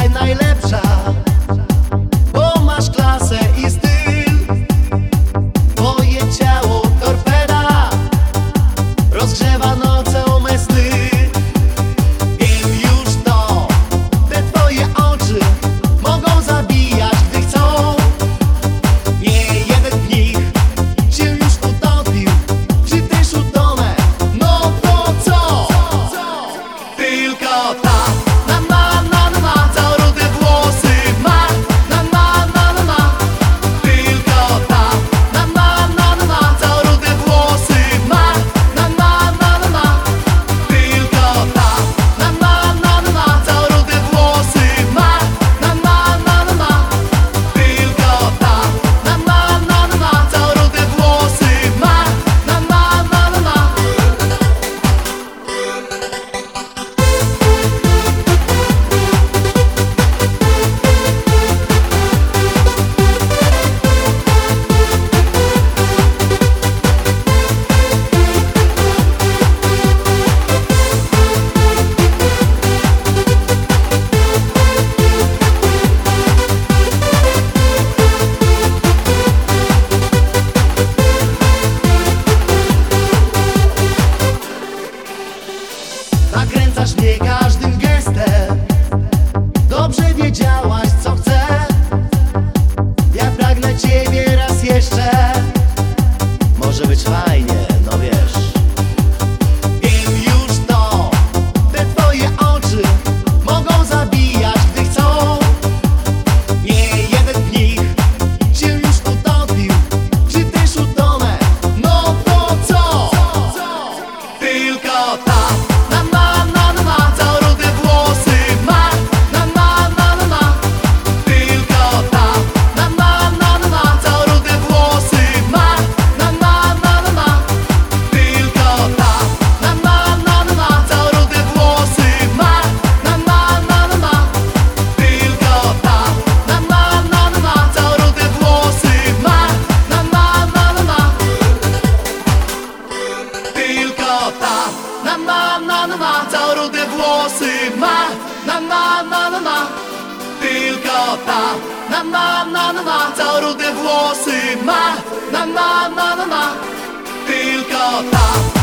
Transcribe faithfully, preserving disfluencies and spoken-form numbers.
dzisiaj najlepsza, bo masz klasę i styl. Twoje ciało torpeda rozgrzewa nocą me sny. Wiem już to, te twoje oczy mogą zabijać, gdy chcą. Nie jeden z nich cię już utopił, czy też utonę, no to co? Tylko ta na na na na na, co rude włosy ma, na na na na na. Tylko ta na na na na na, co rude włosy ma, na na na na na. Tylko ta na na na na na, co rude włosy ma, na na na na na. Tylko ta na na na na na, co rude włosy ma, na na na na na. Nakręcasz mnie każdym gestem, dobrze wiedziałaś, co chcę. Ja pragnę ciebie raz jeszcze, może być fajnie, no wiesz. Wiem już to, te twoje oczy mogą zabijać, gdy chcą. Nie jeden z nich cię już utopił, czy też utonę, no to co? Tylko ta na na na na na, co rude włosy ma, na na na na na. Tylko ta na na na na na, co rude włosy ma, na na na na na. Tylko ta na na na na na, co rude włosy ma, na na na na na. Tylko ta na na na na na, co rude włosy ma, na na na na na. Tylko ta na na na na na, co rude włosy ma, na na na na na. Tylko ta na na na na na, co rude włosy ma, na na na na na. Tylko ta